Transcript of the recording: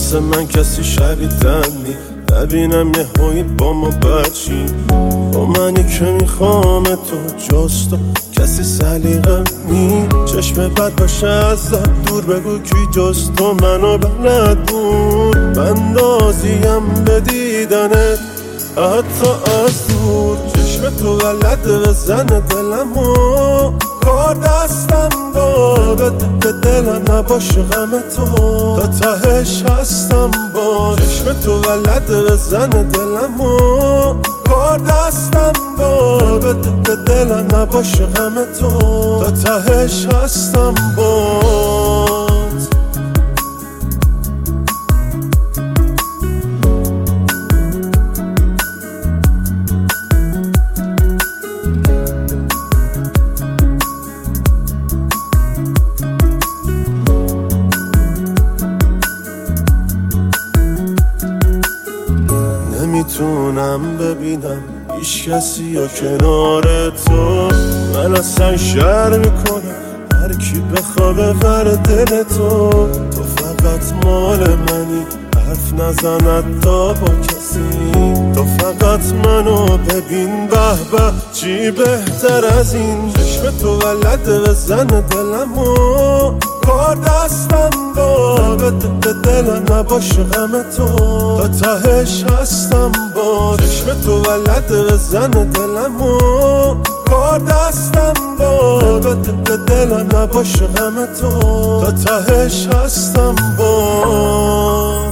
مثل من کسی شریدن نی نبینم یه هایی با ما بچی با منی که میخوام تو جز تو کسی سلیقه نی چشم بد باشه ازت دور بگو کی جز تو منو بلد بود بندازیم به دیدنت حتی از دور چشم تو ولد بزن دلمو کار دستم داده به دلم نباشه غم تو تا تهش هستم با چشم تو ولد بزن دلمو کار دستم داده به دلم نباشه غم تو تا تهش هستم با نمیتونم ببینم هیچ کسی یا کنار تو من اصلا شر میکنم هر کی بخوابه بر دل تو تو فقط مال منی حرف نزند تا با کسی تو فقط منو ببین به به چی بهتر از این چشم تو ولد بزن دلمو کار دستم داده به دلم نباشه غم تو تا تهش هستم با چشم تو ولد بزن دلمو کار دستم داده به دلم نباشه غم تو تا تهش هستم با